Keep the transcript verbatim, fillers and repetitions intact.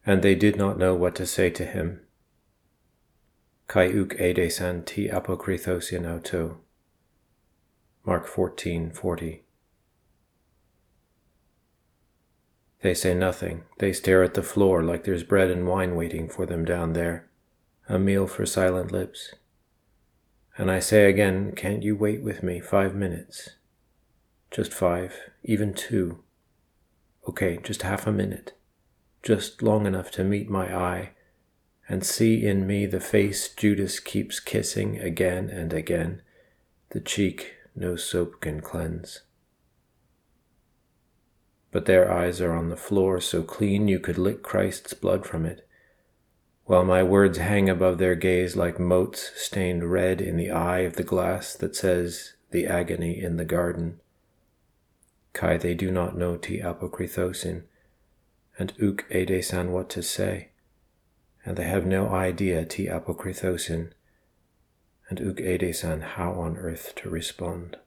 and they did not know what to say to him. Kai uk edesan ti apokrythosin auto. Mark fourteen forty. They say nothing. They stare at the floor like there's bread and wine waiting for them down there, a meal for silent lips. And I say again, can't you wait with me five minutes? Just five, even two. Okay, just half a minute. Just long enough to meet my eye and see in me the face Judas keeps kissing again and again, the cheek no soap can cleanse. But their eyes are on the floor so clean you could lick Christ's blood from it, while my words hang above their gaze like motes stained red in the eye of the glass that says the agony in the garden. Kai, they do not know ti apokrythosin, and uk edesan what to say, and they have no idea ti apokrythosin, and uk edesan how on earth to respond.